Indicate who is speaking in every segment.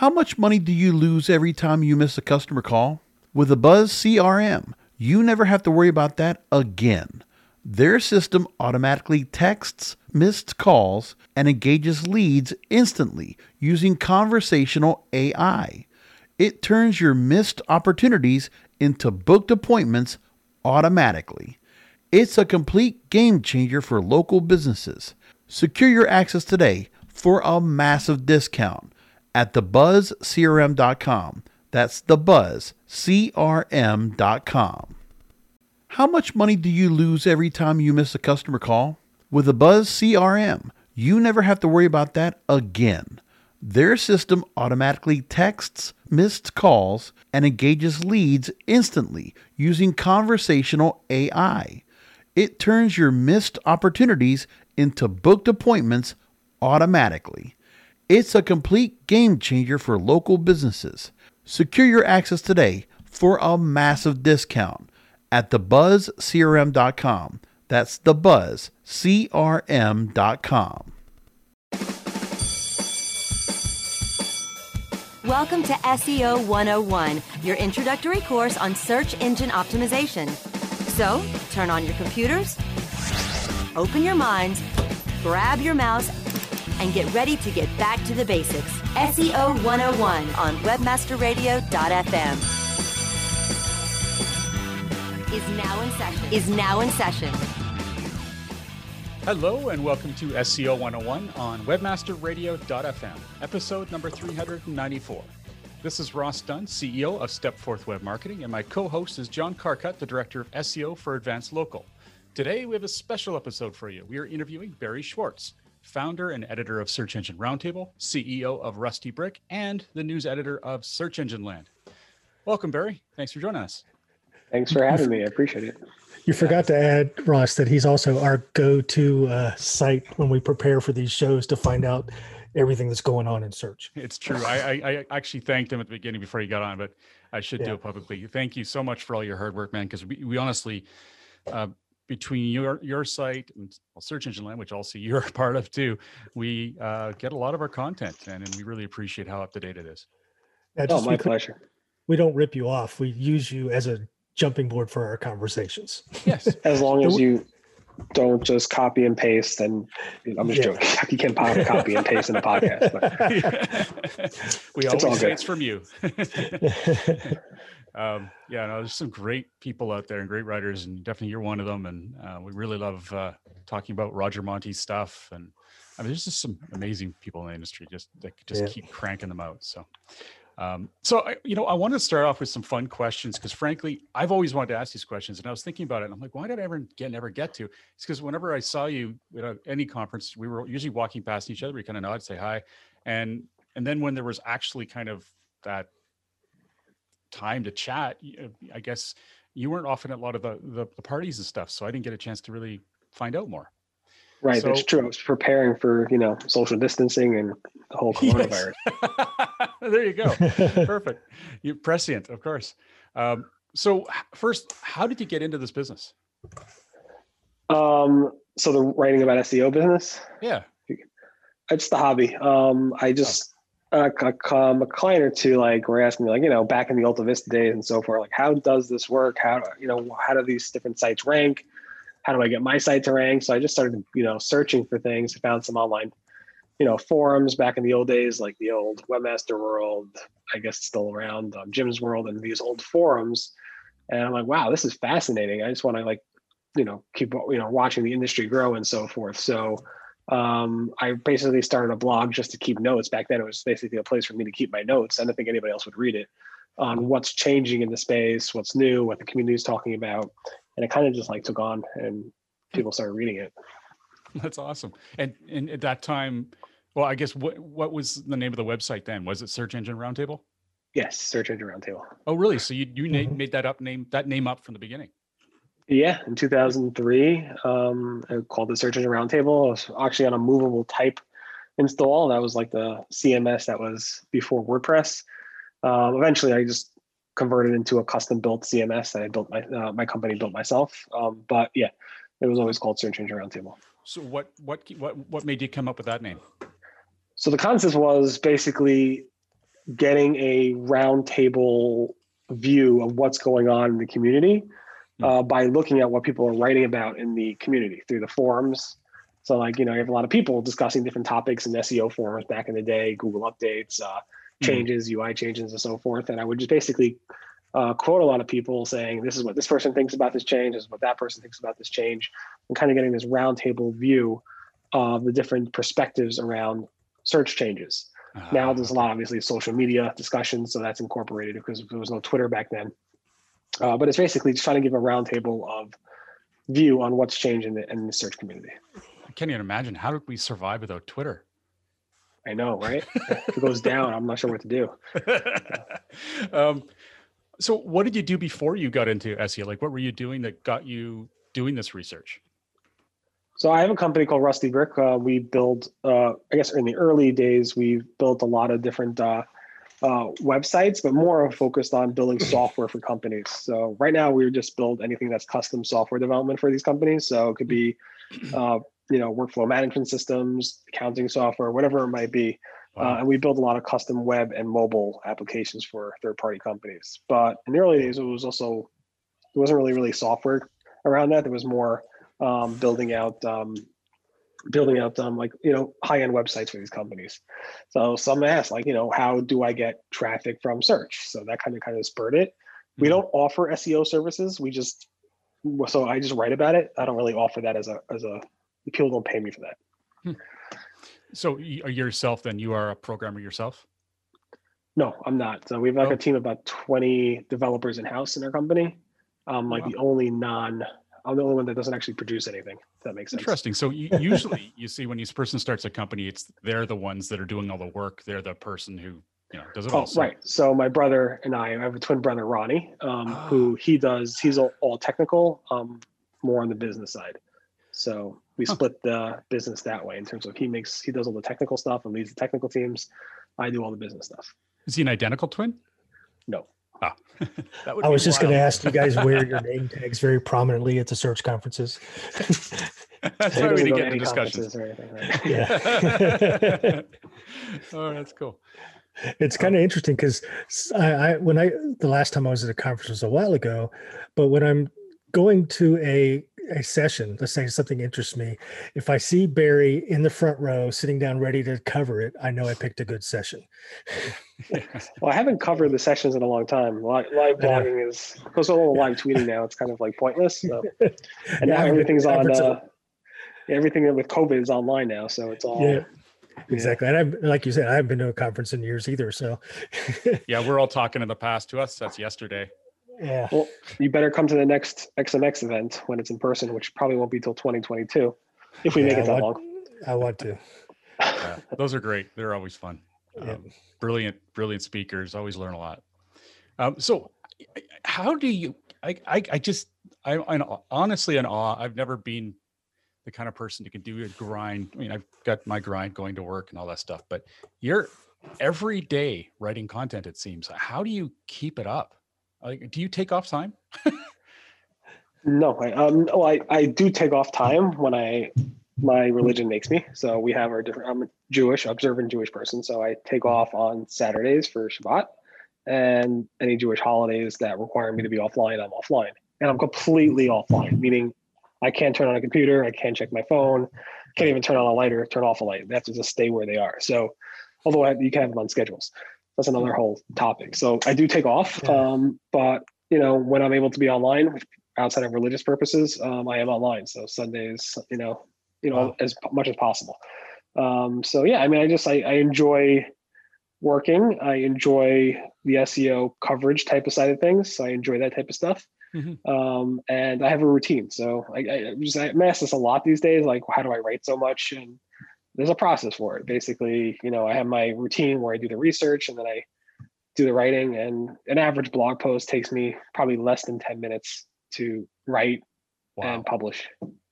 Speaker 1: How much money do you lose every time you miss a customer call? With a Buzz CRM, you never have to worry about that again. Their system automatically texts missed calls and engages leads instantly using conversational AI. It turns your missed opportunities into booked appointments automatically. It's a complete game changer for local businesses. Secure your access today for a massive discount at thebuzzcrm.com. That's thebuzzcrm.com. How much money do you lose every time you miss a customer call? With a Buzz CRM, you never have to worry about that again. Their system automatically texts missed calls and engages leads instantly using conversational AI. It turns your missed opportunities into booked appointments automatically. It's a complete game changer for local businesses. Secure your access today for a massive discount at thebuzzcrm.com. That's thebuzzcrm.com.
Speaker 2: Welcome to SEO 101, your introductory course on search engine optimization. So, turn on your computers, open your minds, grab your mouse, and get ready to get back to the basics. SEO 101 on webmasterradio.fm is now in session.
Speaker 3: Hello and welcome to SEO 101 on webmasterradio.fm, episode number 394. This is Ross Dunn, CEO of Stepforth Web Marketing, and my co-host is John Carcutt, the Director of SEO for Advanced Local. Today, we have a special episode for you. We are interviewing Barry Schwartz, founder and editor of Search Engine Roundtable, CEO of Rusty Brick, and the news editor of Search Engine Land. Welcome, Barry. Thanks for joining us.
Speaker 4: Thanks for having me. I appreciate it.
Speaker 5: You forgot to add, Ross, that he's also our go-to site when we prepare for these shows to find out everything that's going on in search.
Speaker 3: It's true. I actually thanked him at the beginning before he got on, but I should do it publicly. Thank you so much for all your hard work, man, because we honestly, between your site and Search Engine Land, which also you're a part of too, we get a lot of our content, and we really appreciate how up-to-date it is.
Speaker 5: Yeah,
Speaker 4: my pleasure.
Speaker 5: We don't rip you off. We use you as a jumping board for our conversations.
Speaker 3: Yes.
Speaker 4: As long as you don't just copy and paste, and I'm just joking. You can't copy and paste in a podcast. But
Speaker 3: we always say it's from you. There's some great people out there and great writers, and definitely you're one of them. And we really love talking about Roger Monte's stuff. And I mean, there's just some amazing people in the industry that keep cranking them out. So. I want to start off with some fun questions because, frankly, I've always wanted to ask these questions, and I was thinking about it. And I'm like, why did I never get to? It's because whenever I saw you at any conference, we were usually walking past each other. We kind of nod, say hi, and then when there was actually kind of that time to chat, I guess you weren't often at a lot of the parties and stuff, so I didn't get a chance to really find out more.
Speaker 4: Right, that's true. I was preparing for social distancing and the whole coronavirus.
Speaker 3: Yes. There you go. Perfect. You're prescient, of course. So first, how did you get into this business?
Speaker 4: So the writing about SEO business?
Speaker 3: Yeah.
Speaker 4: It's the hobby. I just a client or two were asking me back in the Alta Vista days and so forth, how does this work? How do these different sites rank? How do I get my site to rank? So I just started, searching for things. I found some online, forums back in the old days, like the old Webmaster World, I guess it's still around, Jim's World, and these old forums. And I'm like, wow, this is fascinating. I just want to keep, watching the industry grow and so forth. So I basically started a blog just to keep notes. Back then, it was basically a place for me to keep my notes. I didn't think anybody else would read it on what's changing in the space, what's new, what the community is talking about. And it kind of just took on, and people started reading it.
Speaker 3: That's awesome. And at that time, well, I guess what was the name of the website then? Was it Search Engine Roundtable?
Speaker 4: Yes, Search Engine Roundtable.
Speaker 3: Oh, really? So you made that name up from the beginning?
Speaker 4: Yeah, in 2003, I called it Search Engine Roundtable. I was actually on a movable type install. That was the CMS that was before WordPress. Eventually, I just converted into a custom built CMS that I built my company built myself. But yeah, it was always called Search Engine Roundtable.
Speaker 3: So what made you come up with that name?
Speaker 4: So the concept was basically getting a roundtable view of what's going on in the community by looking at what people are writing about in the community through the forums. So like, you have a lot of people discussing different topics in SEO forums back in the day, Google updates, changes, UI changes, and so forth. And I would just basically quote a lot of people saying, this is what this person thinks about this change, this is what that person thinks about this change, and kind of getting this roundtable view of the different perspectives around search changes. Now there's a lot, obviously, social media discussions, so that's incorporated because there was no Twitter back then. But it's basically just trying to give a roundtable of view on what's changed in the search community.
Speaker 3: I can't even imagine. How did we survive without Twitter?
Speaker 4: I know, right? If it goes down, I'm not sure what to do.
Speaker 3: So what did you do before you got into SEO? Like, what were you doing that got you doing this research?
Speaker 4: So I have a company called Rusty Brick. We build, I guess in the early days, we built a lot of different websites, but more focused on building software for companies. So right now we just build anything that's custom software development for these companies. So it could be, workflow management systems, accounting software, whatever it might be.
Speaker 3: Wow.
Speaker 4: And we build a lot of custom web and mobile applications for third-party companies. But in the early days, there wasn't really software around that. There was more building out high-end websites for these companies. So some asked how do I get traffic from search? So that kind of spurred it. We don't offer SEO services. So I just write about it. I don't really offer that as a people don't pay me for that.
Speaker 3: So yourself, then you are a programmer yourself?
Speaker 4: No, I'm not. So we have a team of about 20 developers in-house in our company. I'm the only one that doesn't actually produce anything. If that makes sense.
Speaker 3: Interesting. So usually you see when this person starts a company, they're the ones that are doing all the work. They're the person who does it all.
Speaker 4: Right. So my brother and I have a twin brother, Ronnie, who he's all technical, more on the business side. So we split the business that way in terms of he does all the technical stuff and leads the technical teams. I do all the business stuff.
Speaker 3: Is he an identical twin?
Speaker 4: No.
Speaker 3: Ah,
Speaker 5: I was just going to ask, you guys wear your name tags very prominently at the search conferences.
Speaker 3: That's why we didn't get into discussions.
Speaker 4: Right?
Speaker 5: Yeah.
Speaker 3: Oh, that's cool.
Speaker 5: It's kind of interesting because the last time I was at a conference was a while ago, but when I'm going to a session, let's say something interests me, if I see Barry in the front row sitting down ready to cover it, I know I picked a good session.
Speaker 4: Well, I haven't covered the sessions in a long time. Live blogging is, because of all the live tweeting now, it's kind of like pointless. So. And now everything's on, everything with COVID is online now. So it's all.
Speaker 5: Yeah. Exactly. And like you said, I haven't been to a conference in years either. So
Speaker 3: yeah, we're all talking in the past. To us, that's yesterday.
Speaker 5: Yeah.
Speaker 4: Well, you better come to the next XMX event when it's in person, which probably won't be till 2022, if we make it that long.
Speaker 5: I want to.
Speaker 3: Yeah, those are great. They're always fun.
Speaker 5: Yeah.
Speaker 3: Brilliant speakers. Always learn a lot. So how do you, I'm honestly in awe. I've never been the kind of person who can do a grind. I mean, I've got my grind going to work and all that stuff, but you're every day writing content, it seems. How do you keep it up? Like, do you take off time?
Speaker 4: No, I do take off time when my religion makes me. So we have I'm a Jewish, observant Jewish person. So I take off on Saturdays for Shabbat, and any Jewish holidays that require me to be offline, I'm offline. And I'm completely offline, meaning I can't turn on a computer. I can't check my phone. Can't even turn on a light or turn off a light. They have to just stay where they are. So although you can have them on schedules. That's another whole topic. So I do take off, but when I'm able to be online outside of religious purposes, I am online. So Sundays, as much as possible. So yeah, I mean, I enjoy working. I enjoy the SEO coverage type of side of things. So I enjoy that type of stuff. Mm-hmm. And I have a routine. So I'm asked this a lot these days, like, how do I write so much? And there's a process for it. Basically, I have my routine where I do the research and then I do the writing, and an average blog post takes me probably less than 10 minutes to write and publish.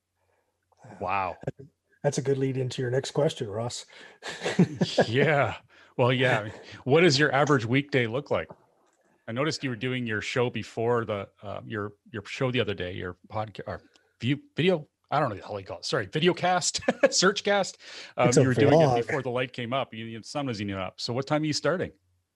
Speaker 3: Wow.
Speaker 5: That's a good lead into your next question, Ross.
Speaker 3: Yeah. Well, yeah. What does your average weekday look like? I noticed you were doing your show before your show the other day, your podcast or video. I don't know what the hell you call it. Sorry, video cast, search cast. You were doing it before the light came up. The sun was up. So what time are you starting?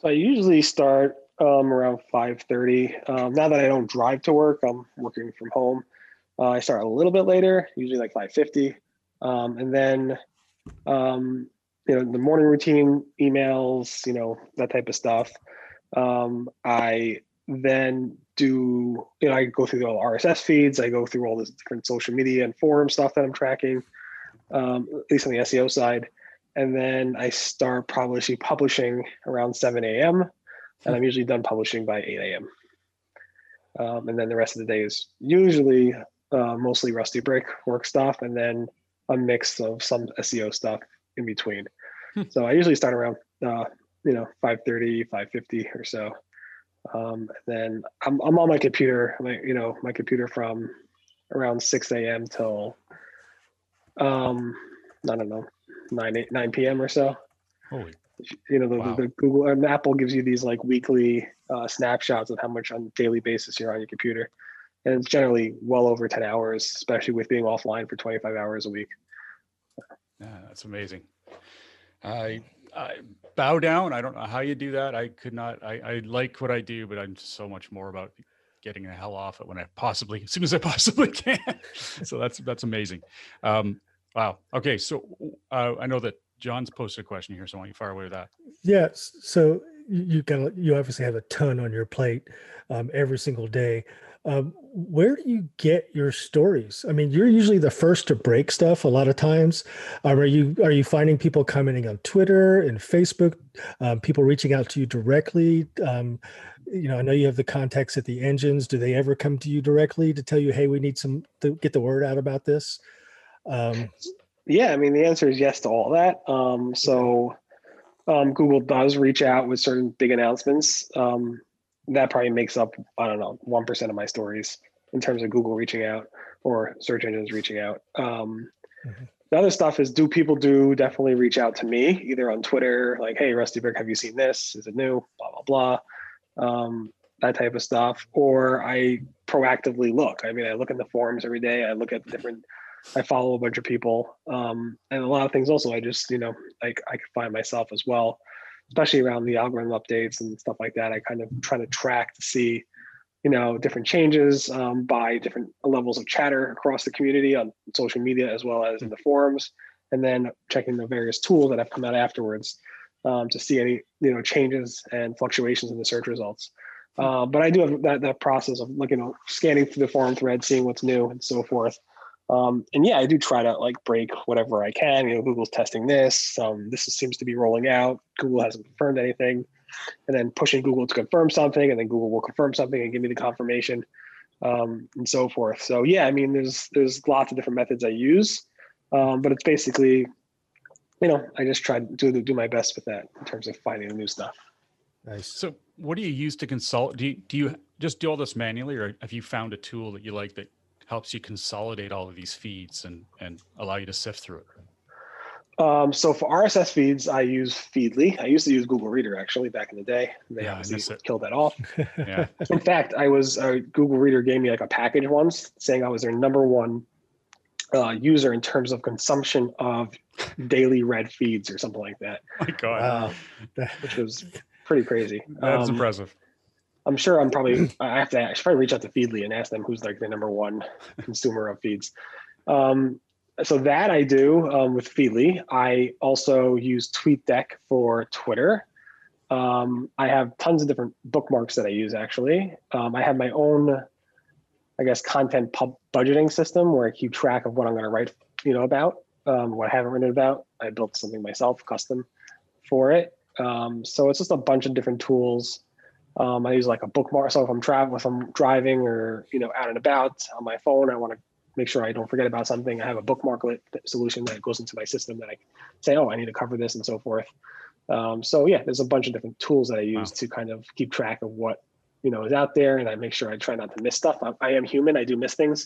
Speaker 4: So I usually start around 5:30. Now that I don't drive to work, I'm working from home. I start a little bit later, usually like 5:50, and then the morning routine, emails, that type of stuff. I then do, I go through the RSS feeds. I go through all this different social media and forum stuff that I'm tracking, at least on the SEO side. And then I start probably publishing around 7 a.m. and I'm usually done publishing by 8 a.m. And then the rest of the day is usually mostly Rusty Brick work stuff, and then a mix of some SEO stuff in between. So I usually start around 5:30, 5:50 or so. And then I'm on my computer, my computer from around 6 a.m. till I don't know, 9 p.m. or so.
Speaker 3: Holy.
Speaker 4: Wow. The Google and Apple gives you these like weekly snapshots of how much on a daily basis you're on your computer. And it's generally well over 10 hours, especially with being offline for 25 hours a week.
Speaker 3: Yeah, that's amazing. I bow down. I don't know how you do that. I could not. I like what I do, but I'm so much more about getting the hell off it as soon as I possibly can. So that's amazing. Wow. Okay. So I know that John's posted a question here, so why don't you fire away with that?
Speaker 5: Yes. So you obviously have a ton on your plate every single day. Where do you get your stories? I mean, you're usually the first to break stuff a lot of times. Are you finding people commenting on Twitter and Facebook, people reaching out to you directly? I know you have the contacts at the engines. Do they ever come to you directly to tell you, hey, we need to get the word out about this?
Speaker 4: Yeah, I mean, the answer is yes to all that. Google does reach out with certain big announcements. That probably makes up, 1% of my stories in terms of Google reaching out or search engines reaching out. The other stuff is, people definitely reach out to me, either on Twitter, like, hey, Rusty Brick, have you seen this? Is it new? Blah, blah, blah. That type of stuff. Or I proactively look. I mean, I look in the forums every day. I follow a bunch of people. And a lot of things also, I just, I can find myself as well, especially around the algorithm updates and stuff like that. I kind of try to track to see, different changes by different levels of chatter across the community on social media, as well as in the forums, and then checking the various tools that have come out afterwards to see any, changes and fluctuations in the search results. But I do have that process of looking, scanning through the forum thread, seeing what's new and so forth. And yeah, I do try to break whatever I can. Google's testing this. This seems to be rolling out. Google hasn't confirmed anything, and then pushing Google to confirm something, and then Google will confirm something and give me the confirmation, and so forth. So yeah, I mean, there's lots of different methods I use, but it's basically, I just try to do my best with that in terms of finding the new stuff.
Speaker 5: Nice.
Speaker 3: So what do you use to consult? Do you just do all this manually, or have you found a tool that you like that helps you consolidate all of these feeds and allow you to sift through it?
Speaker 4: So for RSS feeds, I use Feedly. I used to use Google Reader actually back in the day. They obviously killed that off.
Speaker 3: Yeah.
Speaker 4: In fact, Google Reader gave me a package once saying I was their number one user in terms of consumption of daily read feeds or something like that.
Speaker 3: Oh my God.
Speaker 4: Wow. Which was pretty crazy.
Speaker 3: That's impressive.
Speaker 4: I'm sure I should probably reach out to Feedly and ask them who's the number one consumer of feeds. So that I do with Feedly. I also use TweetDeck for Twitter. I have tons of different bookmarks that I use actually. I have my own, content budgeting system where I keep track of what I'm going to write, about, what I haven't written about. I built something myself, custom for it. So it's just a bunch of different tools. I use a bookmark. So if I'm driving or, out and about on my phone, I want to make sure I don't forget about something. I have a bookmarklet solution that goes into my system that I say, oh, I need to cover this and so forth. So yeah, there's a bunch of different tools that I use to kind of keep track of what, is out there. And I make sure I try not to miss stuff. I am human. I do miss things.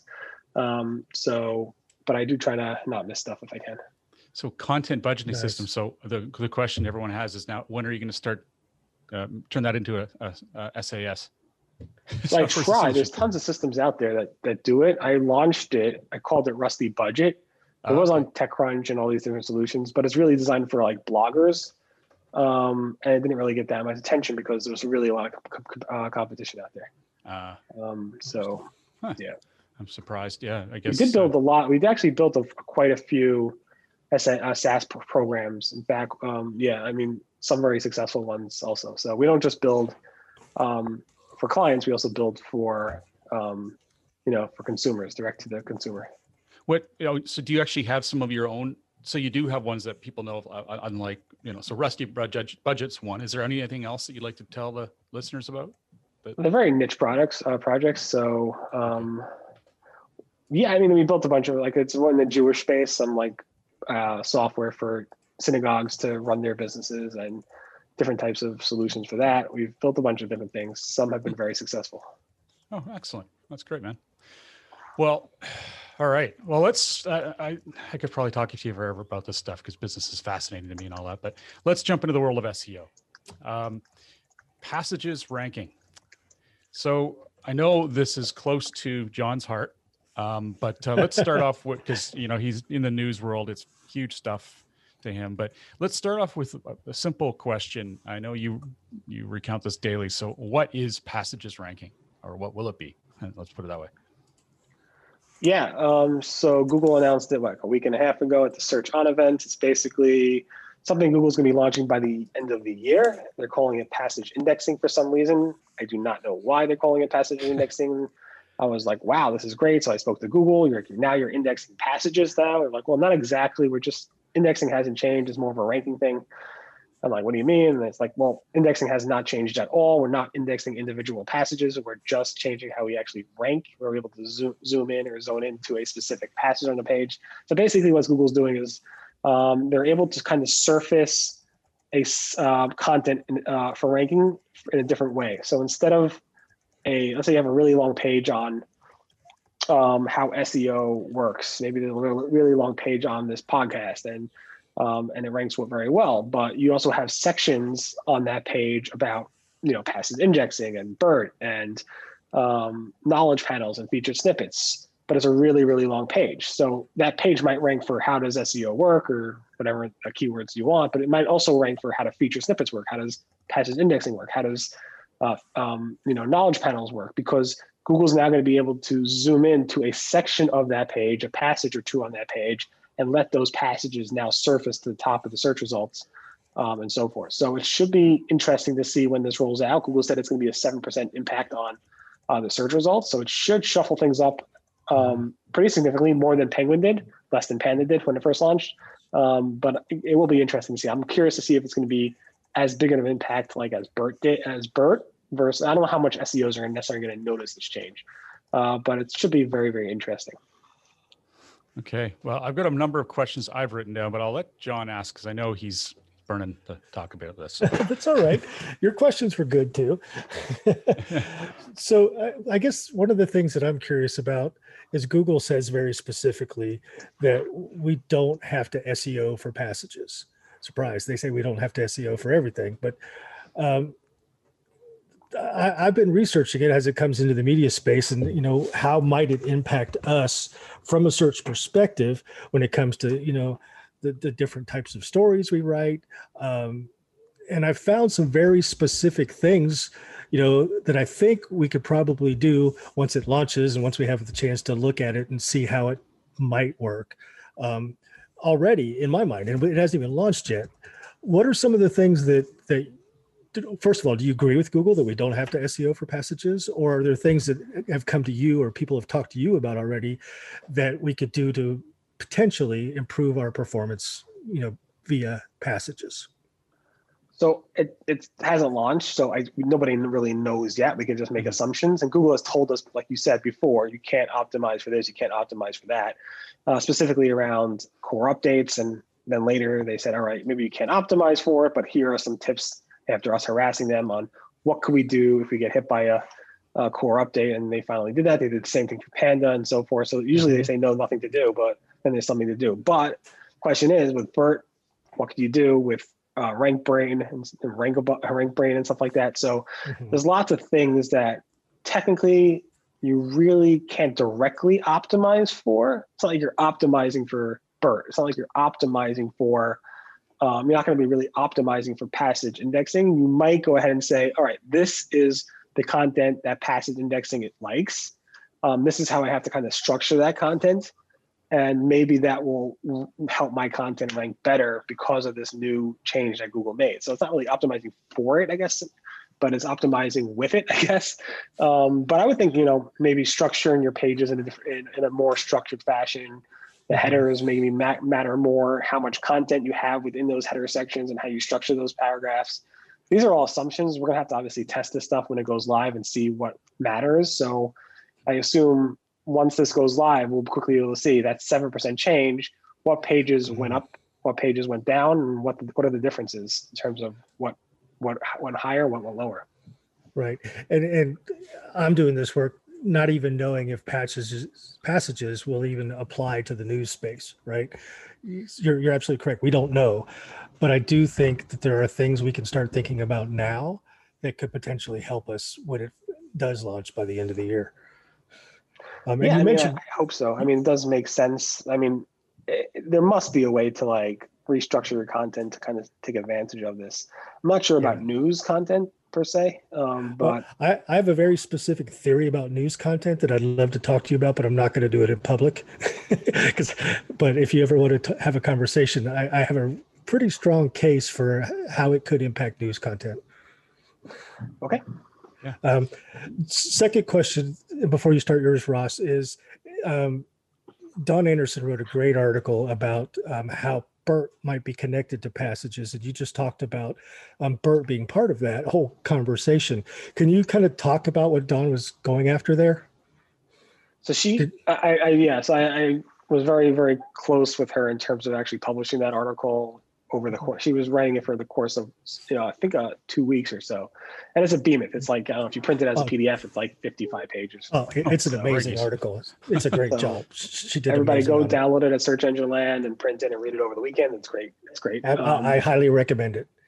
Speaker 4: But I do try to not miss stuff if I can.
Speaker 3: So content budgeting system. So the question everyone has is now, when are you going to start turn that into a SAS?
Speaker 4: So I try. There's tons of systems out there that do it. I launched it. I called it Rusty Budget. It was on TechCrunch and all these different solutions, but it's really designed for bloggers. and it didn't really get that much attention because there was really a lot of competition out there. So,
Speaker 3: huh.
Speaker 4: yeah.
Speaker 3: I'm surprised. Yeah, I guess
Speaker 4: we did build a lot. We've actually built quite a few SaaS programs. In fact, I mean, some very successful ones also. So we don't just build for clients. We also build for, for consumers, direct to the consumer.
Speaker 3: So do you actually have some of your own? So you do have ones that people know of, unlike, so Rusty Budget's one. Is there anything else that you'd like to tell the listeners about?
Speaker 4: They're very niche projects. So, I mean, we built a bunch of, like, it's one in the Jewish space, some like software for synagogues to run their businesses and different types of solutions for that. We've built a bunch of different things. Some have been very successful.
Speaker 3: Oh, excellent. That's great, man. Well, all right. Well, let's, I could probably talk to you forever about this stuff because business is fascinating to me and all that, but let's jump into the world of SEO. Passages ranking. So I know this is close to John's heart, but let's start off with, because, he's in the news world. It's huge stuff to him, but let's start off with a simple question. I know you recount this daily. So what is passages ranking, or what will it be? Let's put it that way.
Speaker 4: Yeah. So Google announced it like a week and a half ago at the Search On event. It's basically something Google's going to be launching by the end of the year. They're calling it passage indexing for some reason. I do not know why they're calling it passage indexing. I was like, wow, this is great. So I spoke to Google. Now you're indexing passages now. They're like, well, not exactly. We're just, indexing hasn't changed. It's more of a ranking thing. I'm like, what do you mean? And it's like, well, indexing has not changed at all. We're not indexing individual passages. We're just changing how we actually rank. We're able to zoom in or zone into a specific passage on the page. So basically what Google's doing is they're able to kind of surface a content for ranking in a different way. So instead of let's say you have a really long page on how SEO works, maybe there's a really long page on this podcast and it ranks very well, but you also have sections on that page about, passage indexing and BERT and knowledge panels and featured snippets, but it's a really, really long page. So that page might rank for how does SEO work or whatever keywords you want, but it might also rank for how do feature snippets work? How does passage indexing work? How does, knowledge panels work? Because Google's now going to be able to zoom into a section of that page, a passage or two on that page, and let those passages now surface to the top of the search results and so forth. So it should be interesting to see when this rolls out. Google said it's going to be a 7% impact on the search results. So it should shuffle things up pretty significantly, more than Penguin did, less than Panda did when it first launched. But it will be interesting to see. I'm curious to see if it's going to be as big of an impact like as BERT versus, I don't know how much SEOs are necessarily going to notice this change, but it should be very, very interesting.
Speaker 3: Okay. Well, I've got a number of questions I've written down, but I'll let John ask because I know he's burning to talk about this.
Speaker 5: That's all right. Your questions were good too. So I guess one of the things that I'm curious about is Google says very specifically that we don't have to SEO for passages. Surprise. They say we don't have to SEO for everything, but I've been researching it as it comes into the media space and, how might it impact us from a search perspective when it comes to, the different types of stories we write. And I've found some very specific things, that I think we could probably do once it launches and once we have the chance to look at it and see how it might work already in my mind. And it hasn't even launched yet. What are some of the things that first of all, do you agree with Google that we don't have to SEO for passages, or are there things that have come to you or people have talked to you about already that we could do to potentially improve our performance, via passages?
Speaker 4: So it hasn't launched, so nobody really knows yet. We can just make assumptions. And Google has told us, like you said before, you can't optimize for this, you can't optimize for that, specifically around core updates. And then later they said, all right, maybe you can't optimize for it, but here are some tips after us harassing them on what could we do if we get hit by a core update. And they finally did that. They did the same thing for Panda and so forth. So usually they say no, nothing to do, but then there's something to do. But the question is, with BERT, what can you do with RankBrain and RankBrain and stuff like that? So there's lots of things that technically you really can't directly optimize for. It's not like you're optimizing for BERT. It's not like you're optimizing for you're not going to be really optimizing for passage indexing. You might go ahead and say, all right, this is the content that passage indexing it likes. This is how I have to kind of structure that content. And maybe that will help my content rank better because of this new change that Google made. So it's not really optimizing for it, I guess, but it's optimizing with it, I guess. But I would think, maybe structuring your pages in a more structured fashion. The headers maybe matter more, how much content you have within those header sections and how you structure those paragraphs. These are all assumptions. We're gonna have to obviously test this stuff when it goes live and see what matters. So I assume once this goes live, we'll quickly be able to see that 7% change, what pages went up, what pages went down, and what are the differences in terms of what went higher, what went lower.
Speaker 5: Right. And I'm doing this work not even knowing if passages will even apply to the news space, right? You're absolutely correct. We don't know, but I do think that there are things we can start thinking about now that could potentially help us when it does launch by the end of the year. And you mentioned,
Speaker 4: I hope so. It does make sense. There must be a way to restructure your content to kind of take advantage of this. I'm not sure about news content per se, but
Speaker 5: I have a very specific theory about news content that I'd love to talk to you about, but I'm not going to do it in public. But if you ever want to have a conversation, I have a pretty strong case for how it could impact news content.
Speaker 4: Okay.
Speaker 3: Yeah.
Speaker 5: Second question before you start yours, Ross, is Don Anderson wrote a great article about how BERT might be connected to passages, and you just talked about BERT being part of that whole conversation. Can you kind of talk about what Don was going after there?
Speaker 4: So I was very, very close with her in terms of actually publishing that article over the course. She was writing it for the course of, I think 2 weeks or so. And it's a behemoth. It's like, I don't know, if you print it as a PDF, it's like 55 pages.
Speaker 5: Oh, it's an amazing article. It's a great job. She did.
Speaker 4: Everybody go download it at Search Engine Land and print it and read it over the weekend. It's great. It's great.
Speaker 5: I highly recommend it.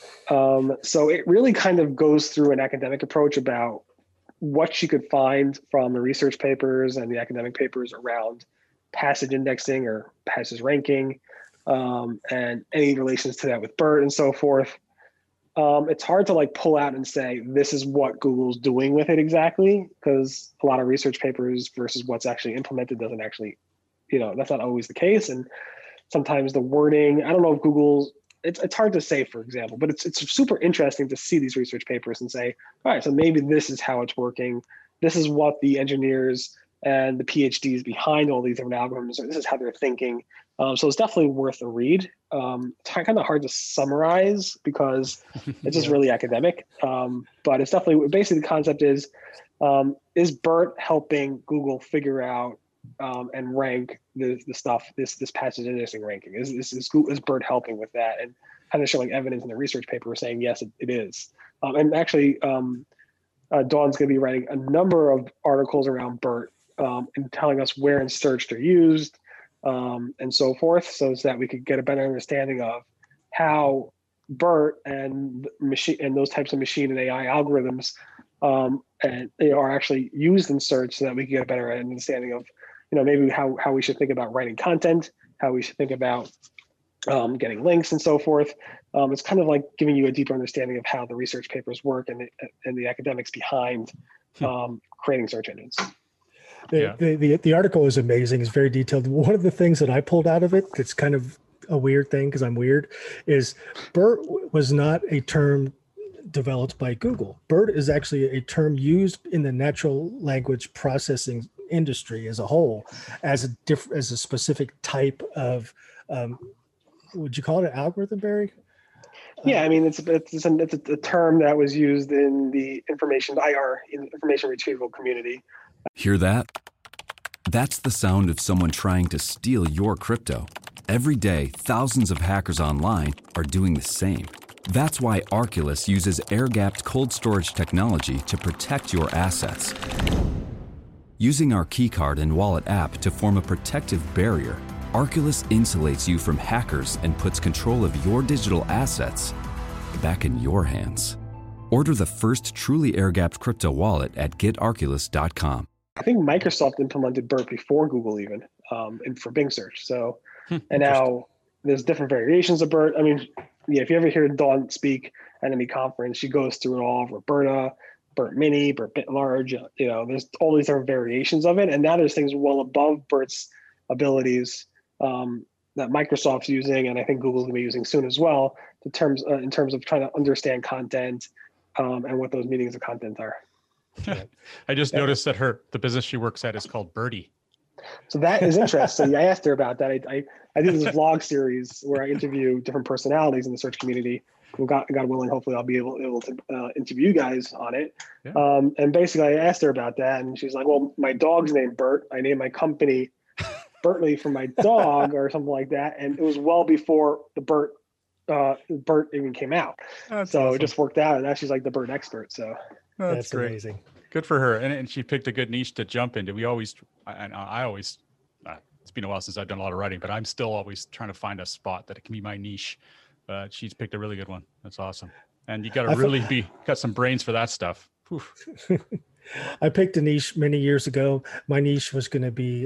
Speaker 4: So it really kind of goes through an academic approach about what she could find from the research papers and the academic papers around passage indexing or passage ranking, and any relations to that with BERT and so forth. It's hard to pull out and say, this is what Google's doing with it exactly, because a lot of research papers versus what's actually implemented doesn't actually, that's not always the case. And sometimes the wording, I don't know if Google's, it's hard to say, for example, but it's super interesting to see these research papers and say, all right, so maybe this is how it's working. This is what the engineers and the PhDs behind all these different algorithms, this is how they're thinking. So it's definitely worth a read. It's kind of hard to summarize because it's just really academic. But it's definitely, basically the concept is BERT helping Google figure out and rank the stuff, this passage indexing ranking? Is BERT helping with that? And kind of showing evidence in the research paper saying, yes, it is. And actually, Dawn's going to be writing a number of articles around BERT and telling us where in search they're used, and so forth, so that we could get a better understanding of how BERT and machine and those types of machine and AI algorithms and they are actually used in search, so that we can get a better understanding of, maybe how we should think about writing content, how we should think about getting links and so forth. It's kind of like giving you a deeper understanding of how the research papers work and the academics behind creating search engines.
Speaker 5: The article is amazing. It's very detailed. One of the things that I pulled out of it that's kind of a weird thing, because I'm weird, is BERT was not a term developed by Google. BERT is actually a term used in the natural language processing industry as a whole, as a specific type of would you call it an algorithm, Barry?
Speaker 4: Yeah, it's a term that was used in the information retrieval community.
Speaker 6: Hear that? That's the sound of someone trying to steal your crypto. Every day, thousands of hackers online are doing the same. That's why Arculus uses air-gapped cold storage technology to protect your assets. Using our keycard and wallet app to form a protective barrier, Arculus insulates you from hackers and puts control of your digital assets back in your hands. Order the first truly air-gapped crypto wallet at getarculus.com.
Speaker 4: I think Microsoft implemented BERT before Google even, and for Bing search. So, and now there's different variations of BERT. I mean, yeah, if you ever hear Dawn speak at any conference, she goes through it all: Roberta, BERT Mini, BERT Bit Large. There's all these different variations of it, and now there's things well above BERT's abilities that Microsoft's using, and I think Google's gonna be using soon as well, in terms of trying to understand content and what those meanings of content are.
Speaker 3: I just noticed that the business she works at is called Birdie.
Speaker 4: So that is interesting. I asked her about that. I did this vlog series where I interview different personalities in the search community. God willing, hopefully I'll be able to interview you guys on it.
Speaker 3: Yeah.
Speaker 4: And basically I asked her about that, and she's like, well, my dog's named Bert. I named my company Bertley for my dog or something like that. And it was well before the BERT even came out.
Speaker 3: That's
Speaker 4: so
Speaker 3: awesome.
Speaker 4: It just worked out. And now she's like the BERT expert. So
Speaker 3: That's great.
Speaker 5: Amazing.
Speaker 3: Good for her. And she picked a good niche to jump into. I always, it's been a while since I've done a lot of writing, but I'm still always trying to find a spot that it can be my niche. She's picked a really good one. That's awesome. And you got to really got some brains for that stuff.
Speaker 5: I picked a niche many years ago. My niche was going to be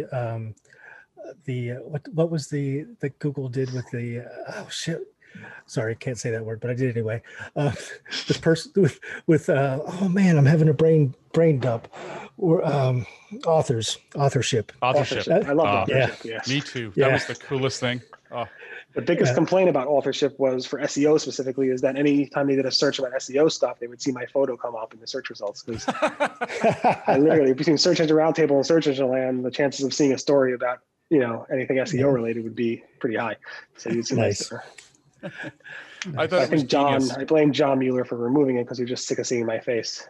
Speaker 5: what was that Google did with the sorry, I can't say that word, but I did anyway. The person with oh man, I'm having a brain dump. Or authorship.
Speaker 4: I love authorship.
Speaker 5: Yeah.
Speaker 3: Me too.
Speaker 5: Yeah.
Speaker 3: That was the coolest thing. Oh.
Speaker 4: The biggest complaint about authorship was for SEO specifically is that any time they did a search about SEO stuff, they would see my photo come up in the search results. Because I literally, between Search Engine Roundtable and Search Engine Land, the chances of seeing a story about anything SEO related would be pretty high. So you'd see
Speaker 5: nice.
Speaker 3: I
Speaker 4: blame John Mueller for removing it because he was just sick of seeing my face.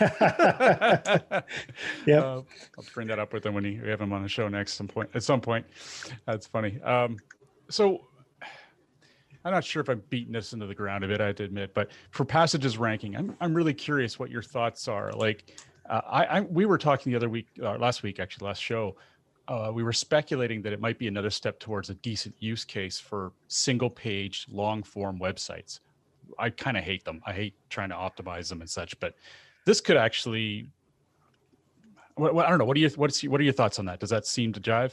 Speaker 5: Yeah,
Speaker 3: I'll bring that up with him when we have him on the show at some point. That's funny. So I'm not sure if I'm beating this into the ground a bit, I have to admit, but for passages ranking, I'm really curious what your thoughts are. Like, we were talking the other week, last show. We were speculating that it might be another step towards a decent use case for single page long form websites. I kind of hate them. I hate trying to optimize them and such, but this could actually, I don't know. What are your thoughts on that? Does that seem to jive?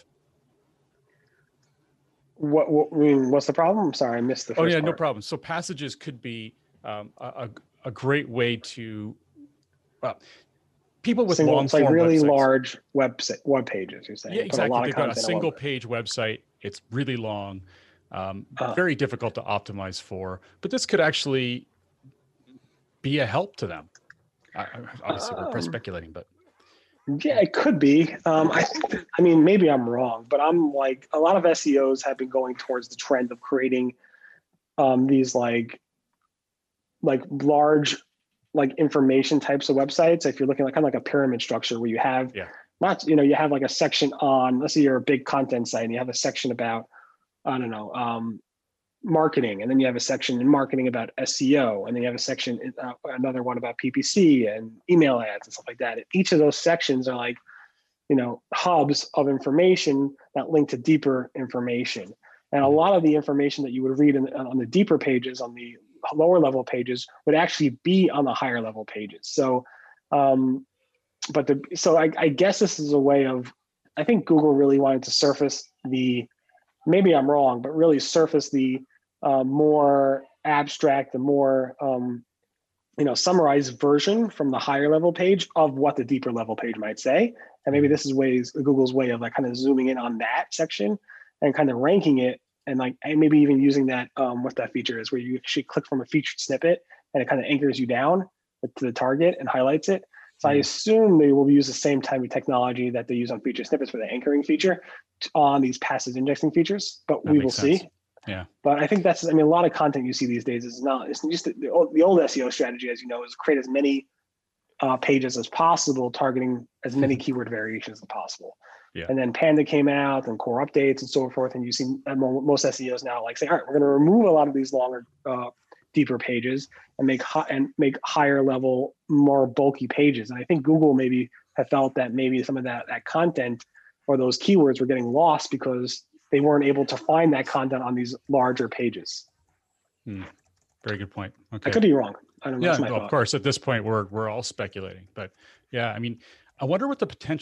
Speaker 4: What's the problem? I'm sorry, I missed the first part.
Speaker 3: No problem. So passages could be a great way to, people with long form
Speaker 4: really
Speaker 3: websites.
Speaker 4: Large web pages, you're saying.
Speaker 3: Yeah, exactly. They've got a single page website. It's really long, very difficult to optimize for, but this could actually be a help to them. Obviously we're speculating, but.
Speaker 4: Yeah, it could be. I think maybe I'm wrong, but I'm like, a lot of SEOs have been going towards the trend of creating these like large information types of websites. If you're looking at kind of like a pyramid structure where you have you have like a section on, let's say you're a big content site and you have a section about, I don't know, marketing, and then you have a section in marketing about SEO, and then you have a section, another one about PPC and email ads and stuff like that. And each of those sections are like, hubs of information that link to deeper information. And a lot of the information that you would read on the deeper pages, on the lower level pages, would actually be on the higher level pages. So, I guess this is a way of, I think Google really wanted to surface maybe I'm wrong, but really surface the more abstract, the more summarized version from the higher level page of what the deeper level page might say. And maybe this is Google's way of like kind of zooming in on that section and kind of ranking it, and maybe even using that what that feature is, where you actually click from a featured snippet and it kind of anchors you down to the target and highlights it. So I assume they will use the same type of technology that they use on feature snippets for the anchoring feature on these passage indexing features, but we will see.
Speaker 3: Yeah.
Speaker 4: But I think that's, a lot of content you see these days it's just the old SEO strategy, as you know, is create as many pages as possible, targeting as many keyword variations as possible.
Speaker 3: Yeah.
Speaker 4: And then Panda came out and core updates and so forth. And you see most SEOs now say, all right, we're going to remove a lot of these longer, deeper pages and make higher level, more bulky pages. And I think Google maybe have felt that maybe some of that content or those keywords were getting lost because they weren't able to find that content on these larger pages.
Speaker 3: Very good point. Okay.
Speaker 4: I could be wrong. I don't know.
Speaker 3: Yeah, of course. At this point, we're all speculating. But yeah, I wonder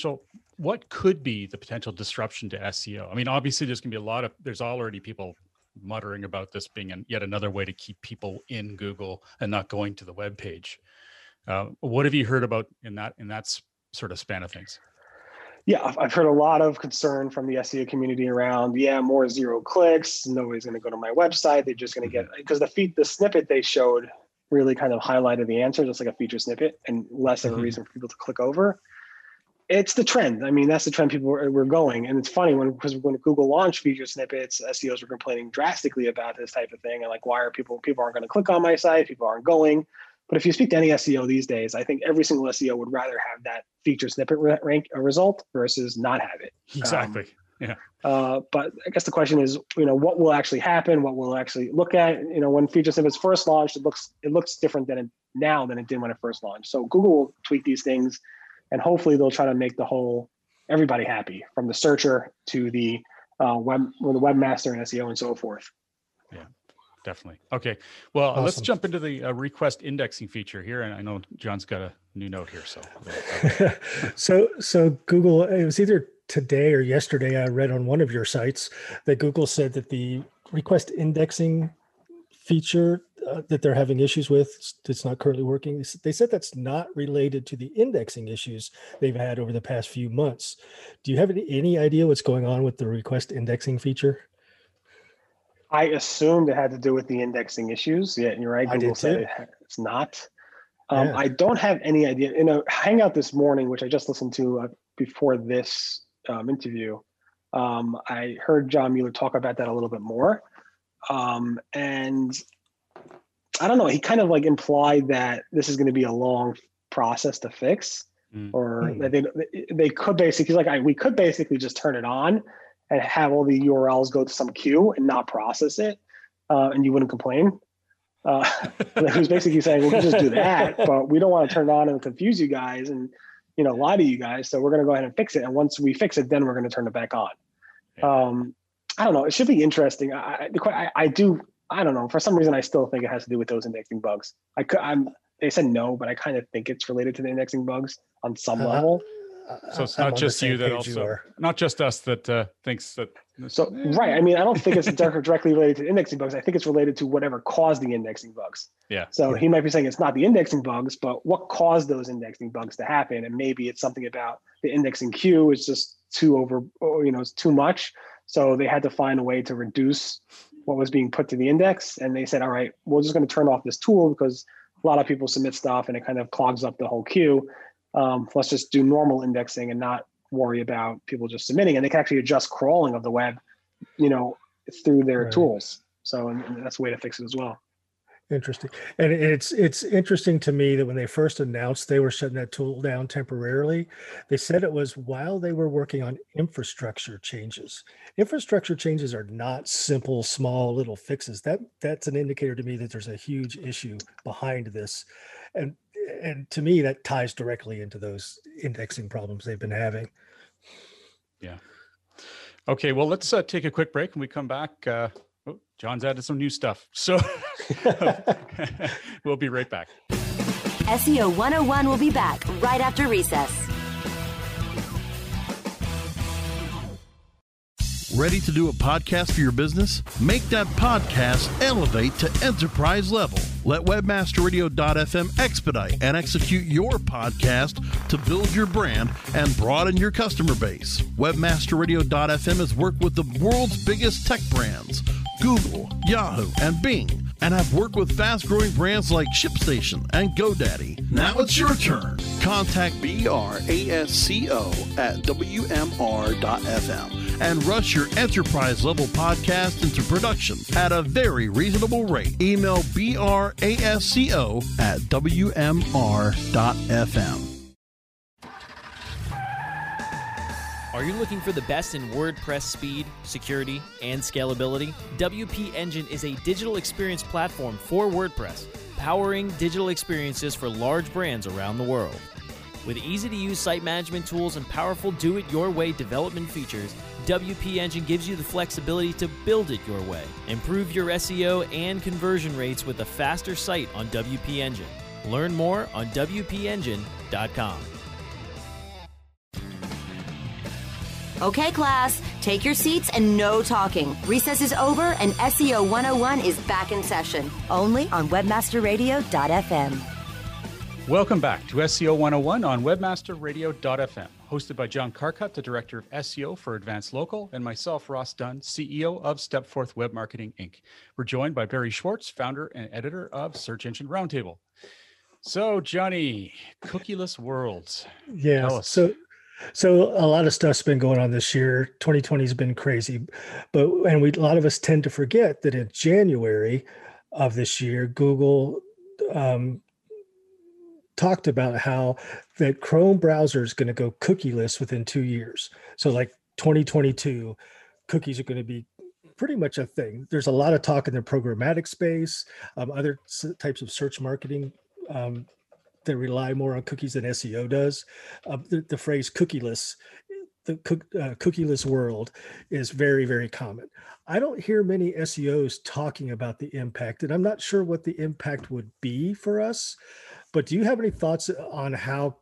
Speaker 3: what could be the potential disruption to SEO. Obviously, there's already people muttering about this being yet another way to keep people in Google and not going to the web page. What have you heard about in that sort of span of things?
Speaker 4: Yeah, I've heard a lot of concern from the SEO community around, more 0 clicks. Nobody's going to go to my website. They're just going to get, because the snippet they showed really kind of highlighted the answer, just like a feature snippet, and less of a reason for people to click over. It's the trend. I mean, that's the trend people were going. And it's funny because when Google launched feature snippets, SEOs were complaining drastically about this type of thing. And like, why are people aren't going to click on my site? People aren't going. But if you speak to any SEO these days, I think every single SEO would rather have that feature snippet rank a result versus not have it.
Speaker 3: Exactly. Yeah.
Speaker 4: But I guess the question is, what will actually happen? What we'll actually look at? When feature snippets first launched, it looks different now than it did when it first launched. So Google will tweak these things, and hopefully they'll try to make everybody happy, from the searcher to the webmaster and SEO and so forth. Yeah.
Speaker 3: Definitely. Okay. Well,
Speaker 5: Awesome.
Speaker 3: Let's jump into the request indexing feature here. And I know John's got a new note here.
Speaker 5: So Google, it was either today or yesterday, I read on one of your sites that Google said that the request indexing feature that they're having issues with, it's not currently working. They said that's not related to the indexing issues they've had over the past few months. Do you have any idea what's going on with the request indexing feature?
Speaker 4: I assumed it had to do with the indexing issues. Yeah, you're right. Google said it's not. I don't have any idea. In a Hangout this morning, which I just listened to before this interview, I heard John Mueller talk about that a little bit more. And I don't know, he kind of like implied that this is going to be a long process to fix, or that they could basically, we could basically just turn it on and have all the URLs go to some queue and not process it, and you wouldn't complain. He was basically saying, we can just do that, but we don't want to turn it on and confuse you guys and lie to you guys. So we're going to go ahead and fix it. And once we fix it, then we're going to turn it back on. Yeah. I don't know. It should be interesting. I don't know. For some reason, I still think it has to do with those indexing bugs. They said no, but I kind of think it's related to the indexing bugs on some level.
Speaker 3: So it's not just you that also, not just us that thinks that.
Speaker 4: So, right. I mean, I don't think it's directly related to indexing bugs. I think it's related to whatever caused the indexing bugs.
Speaker 3: Yeah.
Speaker 4: So he might be saying it's not the indexing bugs, but what caused those indexing bugs to happen? And maybe it's something about the indexing queue is just it's too much. So they had to find a way to reduce what was being put to the index. And they said, all right, we're just going to turn off this tool because a lot of people submit stuff and it kind of clogs up the whole queue. Let's just do normal indexing and not worry about people just submitting. And they can actually adjust crawling of the web, through their tools. So and that's a way to fix it as well.
Speaker 5: Interesting. And it's interesting to me that when they first announced they were shutting that tool down temporarily, they said it was while they were working on infrastructure changes. Infrastructure changes are not simple, small little fixes. That's an indicator to me that there's a huge issue behind this. And to me, that ties directly into those indexing problems they've been having.
Speaker 3: Yeah. Okay. Well, let's take a quick break. When we come back, John's added some new stuff. So we'll be right back.
Speaker 2: SEO 101 will be back right after recess.
Speaker 1: Ready to do a podcast for your business? Make that podcast elevate to enterprise level. Let webmasterradio.fm expedite and execute your podcast to build your brand and broaden your customer base. Webmasterradio.fm has worked with the world's biggest tech brands, Google, Yahoo, and Bing, and have worked with fast-growing brands like ShipStation and GoDaddy. Now it's your turn. Contact BRASCO at WMR.fm and rush your enterprise-level podcast into production at a very reasonable rate. Email BRASCO at WMR.fm.
Speaker 7: Are you looking for the best in WordPress speed, security, and scalability? WP Engine is a digital experience platform for WordPress, powering digital experiences for large brands around the world. With easy-to-use site management tools and powerful do-it-your-way development features, WP Engine gives you the flexibility to build it your way. Improve your SEO and conversion rates with a faster site on WP Engine. Learn more on WPEngine.com.
Speaker 2: Okay, class, Take your seats and no talking. Recess is over and SEO 101 is back in session. Only on webmasterradio.fm.
Speaker 3: Welcome back to SEO 101 on webmasterradio.fm, hosted by John Carcutt, the Director of SEO for Advanced Local, and myself, Ross Dunn, CEO of Stepforth Web Marketing, Inc. We're joined by Barry Schwartz, founder and editor of Search Engine Roundtable. So, Johnny, cookieless worlds.
Speaker 5: Yeah.
Speaker 3: Tell us.
Speaker 5: So a lot of stuff's been going on this year. 2020 has been crazy, a lot of us tend to forget that in January of this year, Google talked about how that Chrome browser is going to go cookieless within 2 years. So like 2022, cookies are going to be pretty much a thing. There's a lot of talk in the programmatic space, other types of search marketing that rely more on cookies than SEO does. The phrase cookieless, the cookieless world is very, very common. I don't hear many SEOs talking about the impact, and I'm not sure what the impact would be for us. But do you have any thoughts on how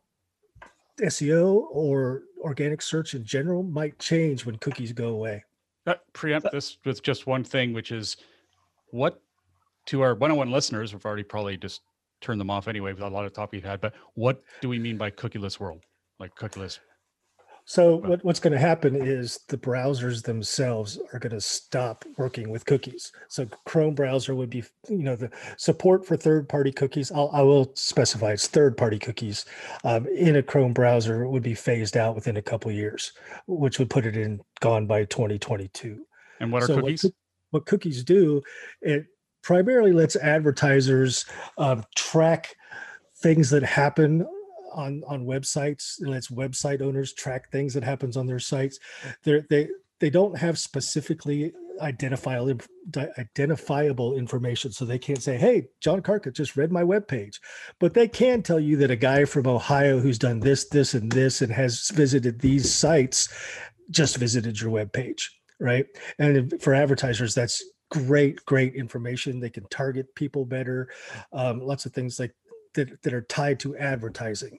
Speaker 5: SEO or organic search in general might change when cookies go away?
Speaker 3: Preempt this with just one thing, which is what, to our 101 listeners, we've already probably just turned them off anyway with a lot of talk we've had, but what do we mean by cookieless world? Like cookieless?
Speaker 5: So what's going to happen is the browsers themselves are going to stop working with cookies. So Chrome browser would be, the support for third-party cookies. I will specify it's third-party cookies in a Chrome browser would be phased out within a couple of years, which would put it gone by 2022.
Speaker 3: And what are cookies?
Speaker 5: What cookies do, it primarily lets advertisers track things that happen on websites. It lets website owners track things that happens on their sites. They don't have specifically identifiable information, so they can't say, hey, John Carcutt just read my webpage. But they can tell you that a guy from Ohio who's done this, this, and this, and has visited these sites just visited your webpage, right? And for advertisers, that's great information. They can target people better. Lots of things like that are tied to advertising.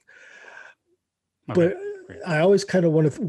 Speaker 3: Okay.
Speaker 5: But I always kind of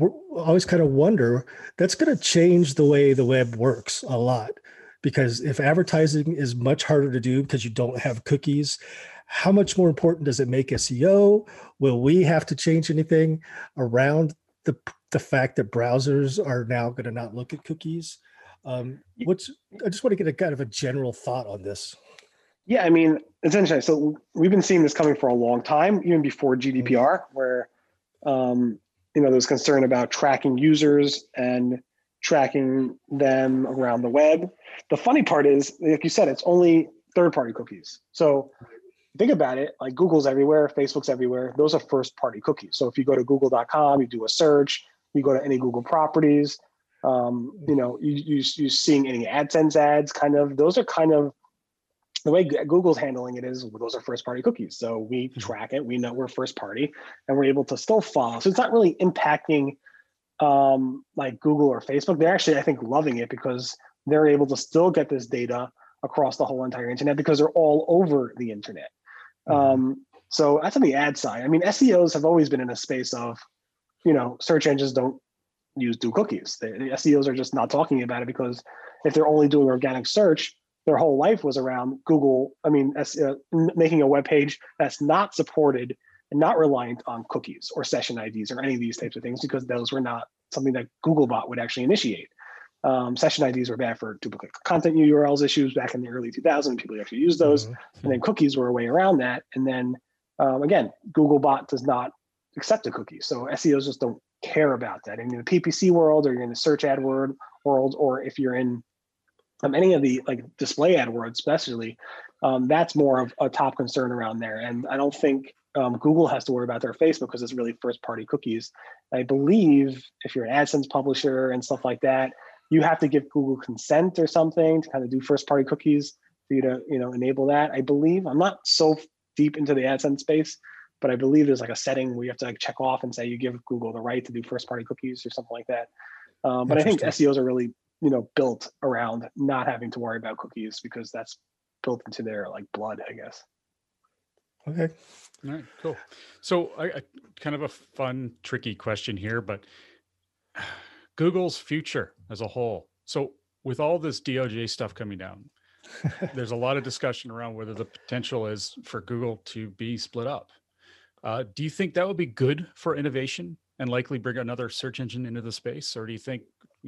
Speaker 5: wonder, that's going to change the way the web works a lot, because if advertising is much harder to do because you don't have cookies, how much more important does it make SEO? Will we have to change anything around the fact that browsers are now going to not look at cookies? I just want to get a kind of a general thought on this.
Speaker 4: Yeah, I mean, it's interesting. So we've been seeing this coming for a long time, even before GDPR, where there's concern about tracking users and tracking them around the web. The funny part is, like you said, it's only third-party cookies. So think about it, like Google's everywhere, Facebook's everywhere. Those are first-party cookies. So if you go to google.com, you do a search, you go to any Google properties, you seeing any AdSense ads, those are kind of the way Google's handling it is, those are first-party cookies. So we track it, we know we're first party, and we're able to still follow. So it's not really impacting like Google or Facebook. They're actually, I think, loving it because they're able to still get this data across the whole entire internet because they're all over the internet. So that's on the ad side. I mean, SEOs have always been in a space of, search engines don't do cookies. The SEOs are just not talking about it because if they're only doing organic search, their whole life was around Google. Making a web page that's not supported and not reliant on cookies or session IDs or any of these types of things, because those were not something that Googlebot would actually initiate. Session IDs were bad for duplicate content URLs issues back in the early 2000s. People actually used those, and then cookies were a way around that. And then again, Googlebot does not accept a cookie, so SEOs just don't care about that. In the PPC world, or you're in the search ad world, or if you're in any of the like display ad world, especially, that's more of a top concern around there. And I don't think Google has to worry about their Facebook because it's really first-party cookies. I believe if you're an AdSense publisher and stuff like that, you have to give Google consent or something to kind of do first-party cookies for you to, enable that. I believe, I'm not so deep into the AdSense space, but I believe there's like a setting where you have to like check off and say you give Google the right to do first-party cookies or something like that. But I think SEOs are really built around not having to worry about cookies because that's built into their like blood, I guess.
Speaker 5: Okay.
Speaker 3: All right, cool. So I kind of a fun, tricky question here, but Google's future as a whole. So with all this DOJ stuff coming down, there's a lot of discussion around whether the potential is for Google to be split up. Do you think that would be good for innovation and likely bring another search engine into the space? Or do you think,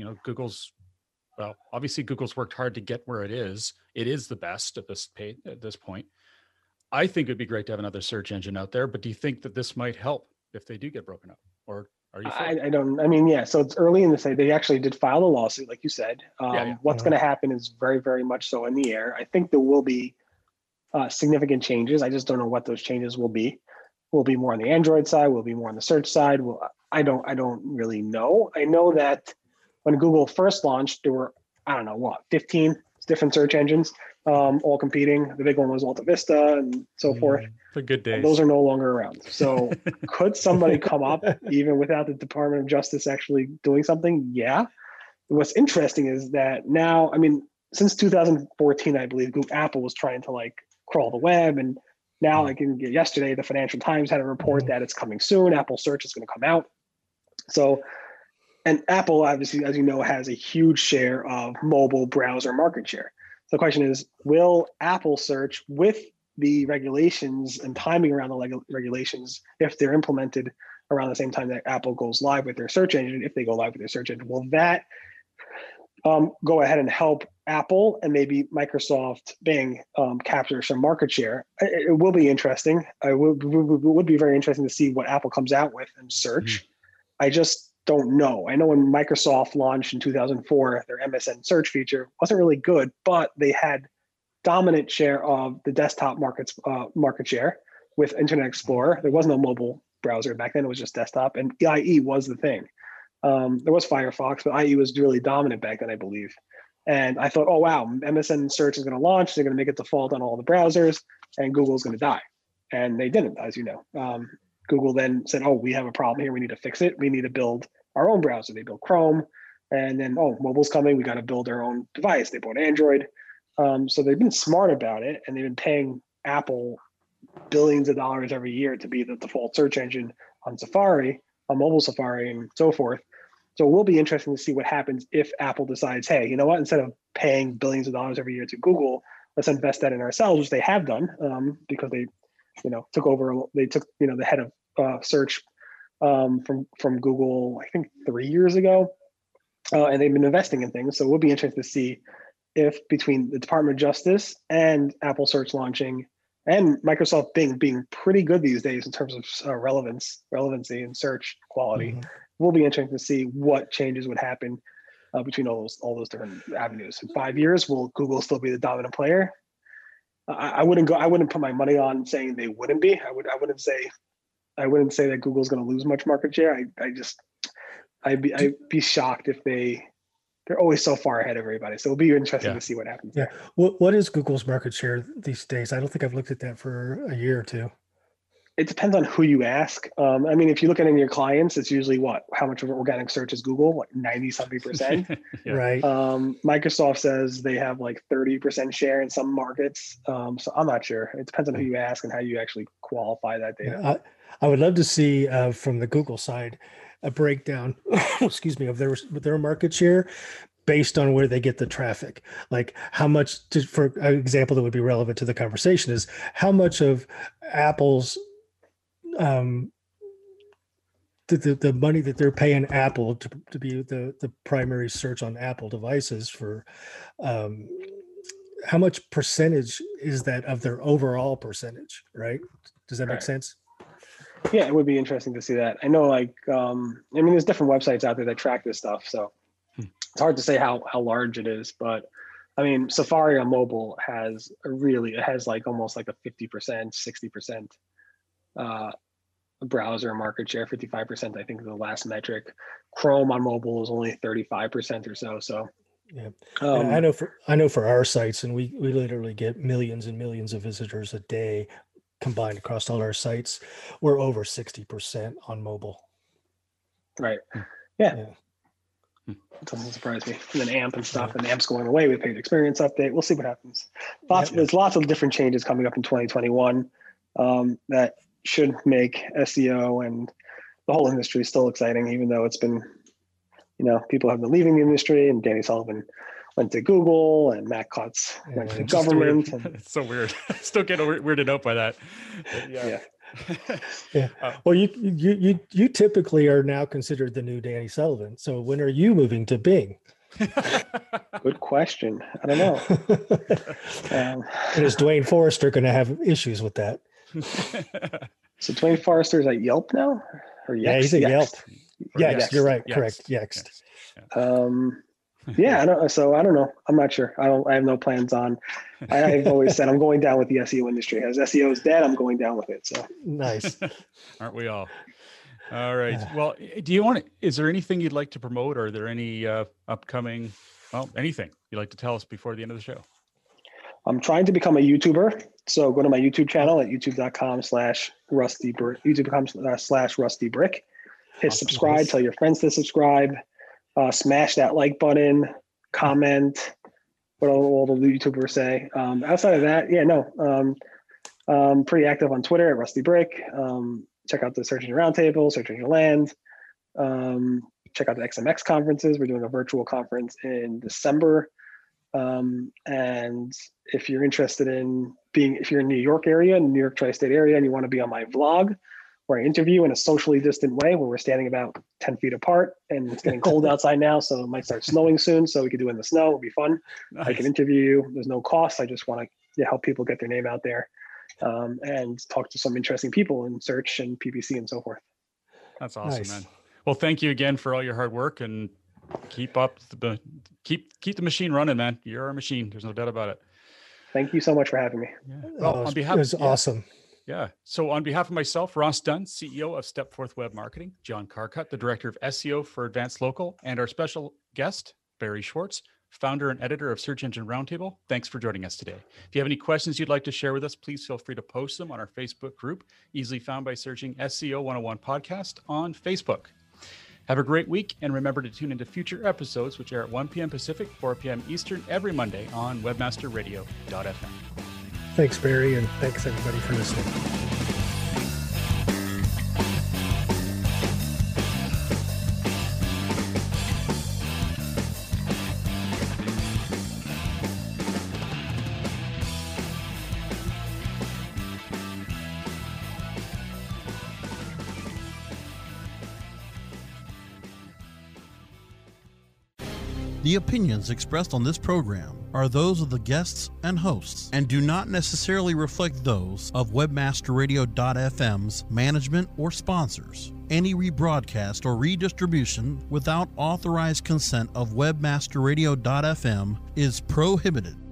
Speaker 3: obviously Google's worked hard to get where it is. It is the best at this point. I think it'd be great to have another search engine out there, but do you think that this might help if they do get broken up? Or are you?
Speaker 4: So it's early in the say. They actually did file a lawsuit, like you said. What's going to happen is very, very much so in the air. I think there will be significant changes. I just don't know what those changes will be. Will be more on the Android side. Will be more on the search side. I don't really know. I know that when Google first launched, there were 15 different search engines, all competing. The big one was Alta Vista and so forth.
Speaker 3: The good days.
Speaker 4: Those are no longer around. So could somebody come up even without the Department of Justice actually doing something? Yeah. What's interesting is that now, since 2014, I believe Apple was trying to crawl the web, and now yesterday the Financial Times had a report that it's coming soon. Apple Search is going to come out. So, and Apple obviously, as you know, has a huge share of mobile browser market share. So the question is, will Apple Search, with the regulations and timing around the regulations, if they're implemented around the same time that Apple goes live with their search engine, if they go live with their search engine, will that go ahead and help Apple and maybe Microsoft, Bing capture some market share? It will be interesting. It would be very interesting to see what Apple comes out with in search. I just don't know. I know when Microsoft launched in 2004, their MSN search feature wasn't really good, but they had dominant share of the desktop market share with Internet Explorer. There was no mobile browser back then. It was just desktop, and IE was the thing. There was Firefox, but IE was really dominant back then, I believe. And I thought, oh, wow, MSN search is going to launch. They're going to make it default on all the browsers, and Google's going to die. And they didn't, as you know. Google then said, oh, we have a problem here. We need to fix it. We need to build our own browser. They built Chrome, and then, mobile's coming. We got to build our own device. They bought Android. So they've been smart about it, and they've been paying Apple billions of dollars every year to be the default search engine on Safari, on mobile Safari, and so forth. So it will be interesting to see what happens if Apple decides, hey, you know what, instead of paying billions of dollars every year to Google, let's invest that in ourselves, which they have done, because they, took over. They took, the head of search from Google, I think 3 years ago, and they've been investing in things. So it will be interesting to see if between the Department of Justice and Apple Search launching and Microsoft Bing being pretty good these days in terms of relevancy and search quality, will be interesting to see what changes would happen between all those different avenues. In 5 years, will Google still be the dominant player? I wouldn't put my money on saying they wouldn't be. I wouldn't say that Google's going to lose much market share. I'd be shocked if they're always so far ahead of everybody. So it'll be interesting to see what happens.
Speaker 5: Yeah. What is Google's market share these days? I don't think I've looked at that for a year or two.
Speaker 4: It depends on who you ask. If you look at any of your clients, it's usually how much of organic search is Google? 90-something%.
Speaker 3: Yeah.
Speaker 5: Right.
Speaker 4: Microsoft says they have 30% share in some markets. So I'm not sure. It depends on who you ask and how you actually qualify that data.
Speaker 5: Yeah, I would love to see from the Google side a breakdown, excuse me, of their market share based on where they get the traffic. Like how much, for an example that would be relevant to the conversation, is how much of Apple's the money that they're paying Apple to be the primary search on Apple devices for, how much percentage is that of their overall percentage, right? Does that make sense?
Speaker 4: Yeah, it would be interesting to see that. I know, there's different websites out there that track this stuff, so it's hard to say how large it is. But Safari on mobile has almost like a 50%, 60% browser market share. 55%, I think, is the last metric. Chrome on mobile is only 35% or so. So.
Speaker 5: Yeah, I know for our sites, and we literally get millions and millions of visitors a day combined across all our sites. We're over 60% on mobile.
Speaker 4: Right. Yeah. It doesn't surprise me. And then AMP and stuff, and AMP's going away with paid experience update. We'll see what happens. There's lots of different changes coming up in 2021 that should make SEO and the whole industry still exciting, even though it's been people have been leaving the industry, and Danny Sullivan went to Google, and Matt Cutts went to government.
Speaker 3: It's so weird. I still get weirded out by that.
Speaker 4: Yeah.
Speaker 5: Well, you typically are now considered the new Danny Sullivan. So when are you moving to Bing?
Speaker 4: Good question. I don't know.
Speaker 5: And is Dwayne Forrester going to have issues with that?
Speaker 4: So Dwayne Forrester is at Yelp now? Or Yext?
Speaker 5: Yeah, he's at Yelp. Yeah,
Speaker 3: Yext.
Speaker 5: you're right.
Speaker 3: Yext.
Speaker 5: Correct. Yext.
Speaker 4: Yeah, I don't know. I'm not sure. I have no plans on. I've always said I'm going down with the SEO industry. As SEO is dead, I'm going down with it. So
Speaker 5: nice.
Speaker 3: Aren't we all? All right. Well, is there anything you'd like to promote? Or are there any upcoming, anything you'd like to tell us before the end of the show?
Speaker 4: I'm trying to become a YouTuber. So go to my YouTube channel at youtube.com/rustybrick, youtube.com/rustybrick. Hit subscribe, tell your friends to subscribe, smash that like button, comment, what all the YouTubers say. Outside of that, I'm pretty active on Twitter at rustybrick. Check out the Search Engine Roundtable, Search Engine Land. Check out the XMX conferences. We're doing a virtual conference in December. And if you're interested in if you're in New York area, New York tri-state area, and you want to be on my vlog, where I interview in a socially distant way, where we're standing about 10 feet apart, and it's getting cold outside now, so it might start snowing soon. So we could do it in the snow. It'll be fun. Nice. I can interview you. There's no cost. I just want to help people get their name out there, and talk to some interesting people in search and PPC and so forth.
Speaker 3: That's awesome, man. Well, thank you again for all your hard work, and keep the machine running, man. You're a machine. There's no doubt about it.
Speaker 4: Thank you so much for having me.
Speaker 3: Yeah. Well,
Speaker 5: it was awesome.
Speaker 3: Yeah. So on behalf of myself, Ross Dunn, CEO of Stepforth Web Marketing, John Carcutt, the Director of SEO for Advanced Local, and our special guest, Barry Schwartz, founder and editor of Search Engine Roundtable. Thanks for joining us today. If you have any questions you'd like to share with us, please feel free to post them on our Facebook group, easily found by searching SEO 101 Podcast on Facebook. Have a great week, and remember to tune into future episodes, which air at 1 p.m. Pacific, 4 p.m. Eastern every Monday on webmasterradio.fm.
Speaker 5: Thanks, Barry, and thanks, everybody, for listening.
Speaker 1: The opinions expressed on this program are those of the guests and hosts and do not necessarily reflect those of webmasterradio.fm's management or sponsors. Any rebroadcast or redistribution without authorized consent of webmasterradio.fm is prohibited.